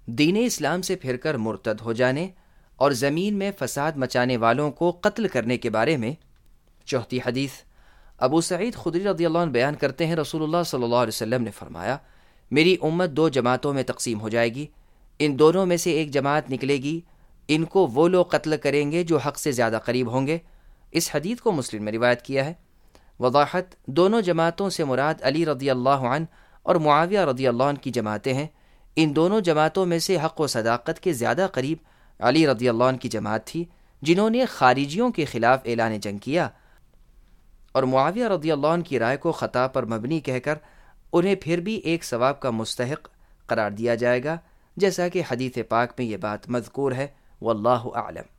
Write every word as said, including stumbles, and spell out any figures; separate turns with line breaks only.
दीन इस्लाम से फिरकर मुर्तद हो जाने और ज़मीन में फसाद मचाने वालों को कत्ल करने के बारे में। चौथी हदीस, अबू सईद खुदरी रज़ियल्लाहु अन्हु बयान करते हैं, रसूलुल्लाह सल्लल्लाहु अलैहि वसल्लम ने फरमाया, मेरी उम्मत दो जमातों में तकसीम हो जाएगी, इन दोनों में से एक जमात निकलेगी, इनको वो लोग कत्ल करेंगे जो हक़ से ज़्यादा करीब होंगे। इस हदीस को मुस्लिम में रिवायत किया है। वज़ाहत, दोनों जमातों से मुराद अली रज़ियल्लाहु अन्हु और मुआविया रज़ियल्लाहु अन्हु की जमातें हैं। इन दोनों जमातों में से हक़ व सदाक़त के ज़्यादा करीब अली रज़ियल्लाहु अन्हु की जमात थी, जिन्होंने खारिजियों के ख़िलाफ़ ऐलान जंग किया, और मुआविया रज़ियल्लाहु अन्हु की राय को ख़ता पर मबनी कहकर उन्हें फिर भी एक सवाब का मुस्तहिक़ करार दिया जाएगा, जैसा कि हदीस पाक में ये बात मज़कूर है। वल्लाहु आलम।